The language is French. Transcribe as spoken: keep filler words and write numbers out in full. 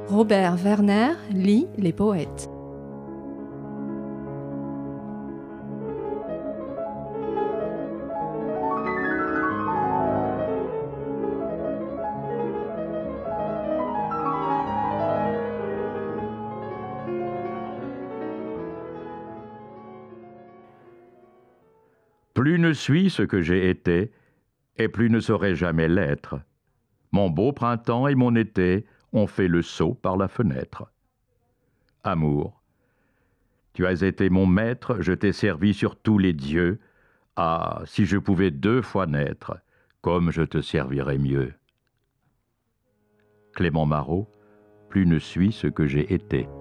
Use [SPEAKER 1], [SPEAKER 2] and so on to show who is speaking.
[SPEAKER 1] Robert Werner lit les poètes.
[SPEAKER 2] Plus ne suis ce que j'ai été, et plus ne saurais jamais l'être. Mon beau printemps et mon été ont fait le saut par la fenêtre. Amour, tu as été mon maître, je t'ai servi sur tous les dieux. Ah, si je pouvais deux fois naître, comme je te servirais mieux. Clément Marot, plus ne suis ce que j'ai été.